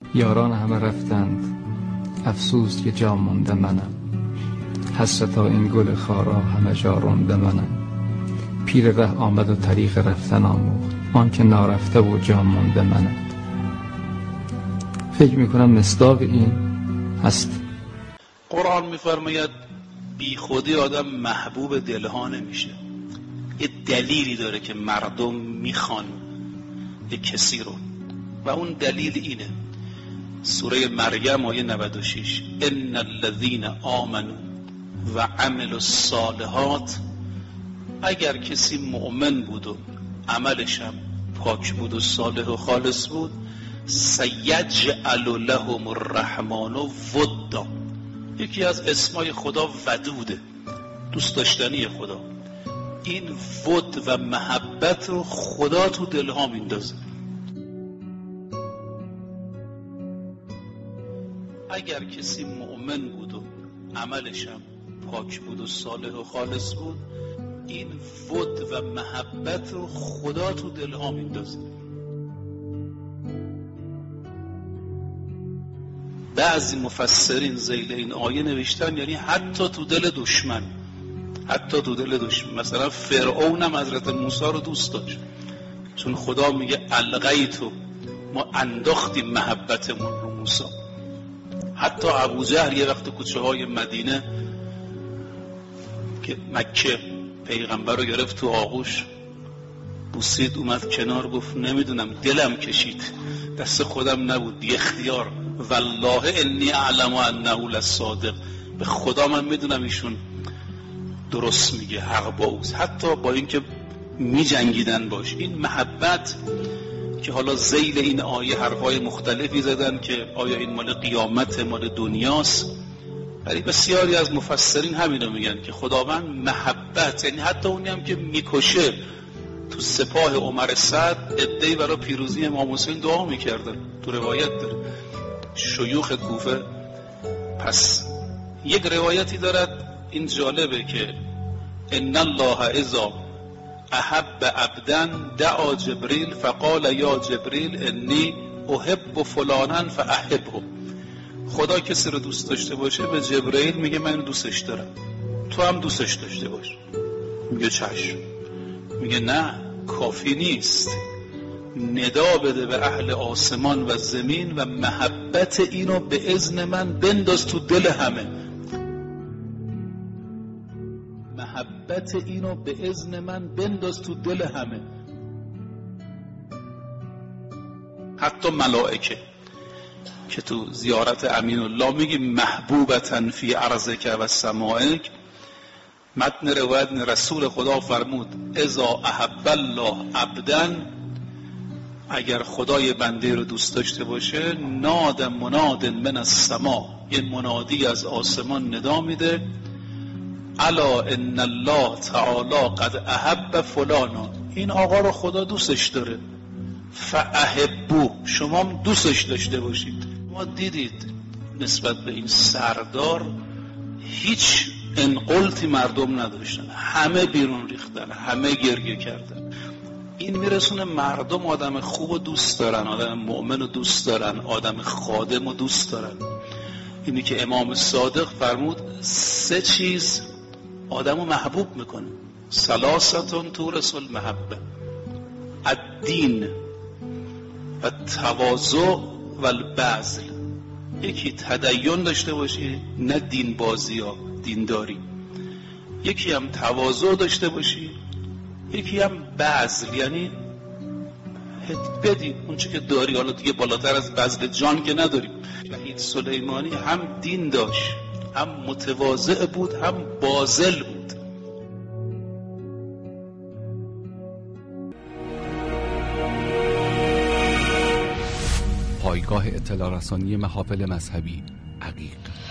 یاران همه رفتند، افسوس که جا مونده منم. حسرتا این گل خارا همه جا رونده منم. پیر ره آمد و طریق رفتن آموخت، آن که نارفته و جا مونده منم. فکر میکنم مصداق این هست. قرآن میفرماید بی خودی آدم محبوب دلها نمیشه. یه دلیلی داره که مردم میخوان یه کسی رو، و اون دلیل اینه. سوره مریم آیه 96: ان الذین آمنوا و عملوا الصالحات، اگر کسی مؤمن بود و عملش هم پاک بود و صالح و خالص بود، سیجعل لهم الرحمن ودا. یکی از اسمای خدا ودوده، دوست داشتنی خدا. این ود و محبت رو خدا تو دلها میندازه. اگر کسی مؤمن بود و عملش هم پاک بود و صالح و خالص بود، این ود و محبت رو خدا تو دلها میندازه. بعضی مفسرین ذیل این آیه نوشتن یعنی حتی تو دل دشمن، حتی تو دل دشمن. مثلا فرعون هم حضرت موسی رو دوست داشت، چون خدا میگه القیتو، ما انداختیم محبتمون رو موسی. حتی ابوجهل یه وقت کوچه های مدینه که مکه پیغمبر رو گرفت تو آغوش، بوسید، اومد کنار، گفت نمیدونم دلم کشید، دست خودم نبود، بی اختیار، والله انی اعلم انه لصادق، به خدا من میدونم ایشون درست میگه، حق با اوست. حتی با اینکه میجنگیدن باش. این محبت که حالا ذیل این آیه حرفای مختلفی زدن که آیا این مال قیامت، مال دنیاست، ولی بسیاری از مفسرین همینو میگن که خداوند محبت، یعنی حتی اونی هم که میکشه. تو سپاه عمر سعد عده‌ای برای پیروزی امام حسین دعا میکردن، تو روایت داره شیوخ کوفه. پس یک روایتی دارد، این جالبه، که ان الله اذا احب عبدا دعا جبریل فقال یا جبریل انی احب فلانا فاحبه. خدا کسی رو دوست داشته باشه به جبرئیل میگه من دوستش دارم، تو هم دوستش داشته باش. میگه چشم. میگه نه، کافی نیست، ندا بده به اهل آسمان و زمین و محبت اینو به اذن من بنداز تو دل همه. محبت اینو به اذن من بنداز تو دل همه. حتی ملائکه که تو زیارت امین الله میگی محبوبتن فی ارضک و سمائک، متن روایت رسول خدا فرمود اذا احب الله عبدا، اگر خدای بنده رو دوست داشته باشه، ناد مناد من السما، یه منادی از آسمان ندا میده، الا ان الله تعالی قد احب فلانا، این آقا رو خدا دوستش داره، فاحبو، شما هم دوستش داشته باشید. ما دیدید نسبت به این سردار هیچ انقلتی مردم نداشتن، همه بیرون ریختن، همه گریه کردن. این میرسونه مردم آدم خوب و دوست دارن، آدم مؤمن و دوست دارن، آدم خادم و دوست دارن. اینی که امام صادق فرمود 3 چیز آدمو محبوب میکنه، ثلاثتون تورث المحبه، الدین و تواضع و البذل. یکی تدین داشته باشی، نه دین بازی ها، دینداری. یکی هم تواضع داشته باشی، یکی هم بذل، یعنی بدی اون چه که داری. حالا دیگه بالاتر از بذل جان که نداریم. شهید سلیمانی هم دین داشت، هم متواضع بود، هم باذل بود. پایگاه اطلاع رسانی محافل مذهبی عقیق.